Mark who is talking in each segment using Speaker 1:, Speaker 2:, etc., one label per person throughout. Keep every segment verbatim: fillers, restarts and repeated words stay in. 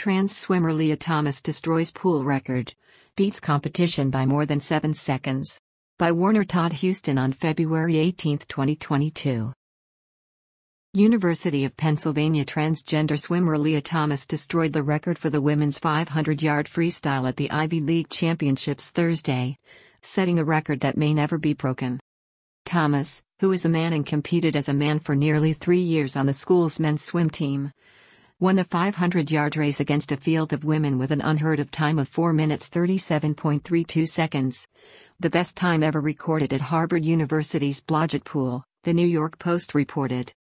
Speaker 1: Trans swimmer Lia Thomas destroys pool record. Beats competition by more than seven seconds. By Warner Todd Houston on February eighteenth, twenty twenty-two. University of Pennsylvania transgender swimmer Lia Thomas destroyed the record for the women's five hundred yard freestyle at the Ivy League Championships Thursday, setting a record that may never be broken. Thomas, who is a man and competed as a man for nearly three years on the school's men's swim team, won the five hundred yard race against a field of women with an unheard-of time of four minutes thirty-seven point three two seconds, the best time ever recorded at Harvard University's Blodgett Pool, the New York Post reported.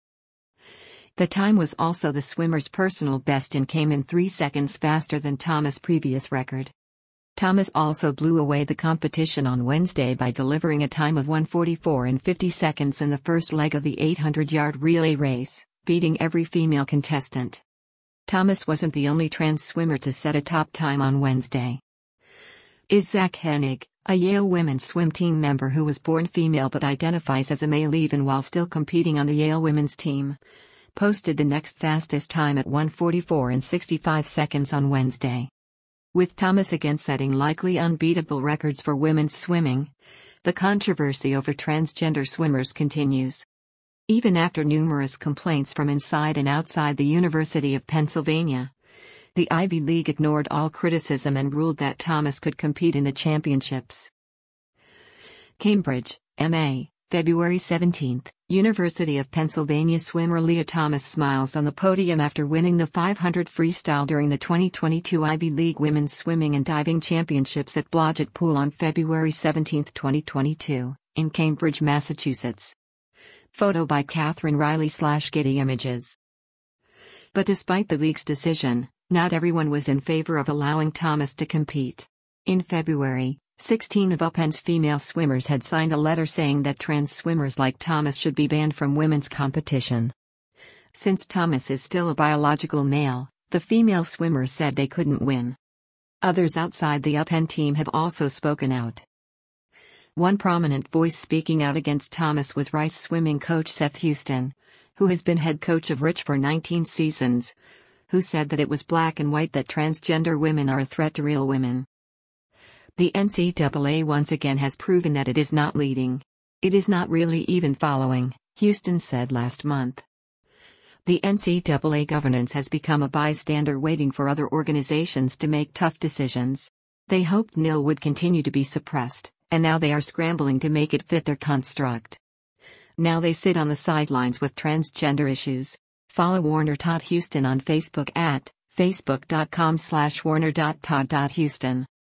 Speaker 1: The time was also the swimmer's personal best and came in three seconds faster than Thomas' previous record. Thomas also blew away the competition on Wednesday by delivering a time of one forty-four and fifty seconds in the first leg of the eight hundred yard relay race, beating every female contestant. Thomas wasn't the only trans swimmer to set a top time on Wednesday. Zach Hennig, a Yale women's swim team member who was born female but identifies as a male even while still competing on the Yale women's team, posted the next fastest time at one forty-four and sixty-five seconds on Wednesday. With Thomas again setting likely unbeatable records for women's swimming, the controversy over transgender swimmers continues. Even after numerous complaints from inside and outside the University of Pennsylvania, the Ivy League ignored all criticism and ruled that Thomas could compete in the championships. Cambridge, M A, February seventeenth. University of Pennsylvania swimmer Lia Thomas smiles on the podium after winning the five hundred freestyle during the twenty twenty-two Ivy League Women's Swimming and Diving Championships at Blodgett Pool on February seventeenth, twenty twenty-two, in Cambridge, Massachusetts. Photo by Catherine Riley slash Getty Images. But despite the league's decision, not everyone was in favor of allowing Thomas to compete. In February, sixteen of UPenn's female swimmers had signed a letter saying that trans swimmers like Thomas should be banned from women's competition. Since Thomas is still a biological male, the female swimmers said they couldn't win. Others outside the UPenn team have also spoken out. One prominent voice speaking out against Thomas was Rice swimming coach Seth Houston, who has been head coach of Rich for nineteen seasons, who said that it was black and white that transgender women are a threat to real women. The N C double A once again has proven that it is not leading. It is not really even following, Houston said last month. The N C double A governance has become a bystander waiting for other organizations to make tough decisions. They hoped N I L would continue to be suppressed, and now they are scrambling to make it fit their construct. Now they sit on the sidelines with transgender issues. Follow Warner Todd Houston on Facebook at facebook dot com slash warner dot todd dot houston.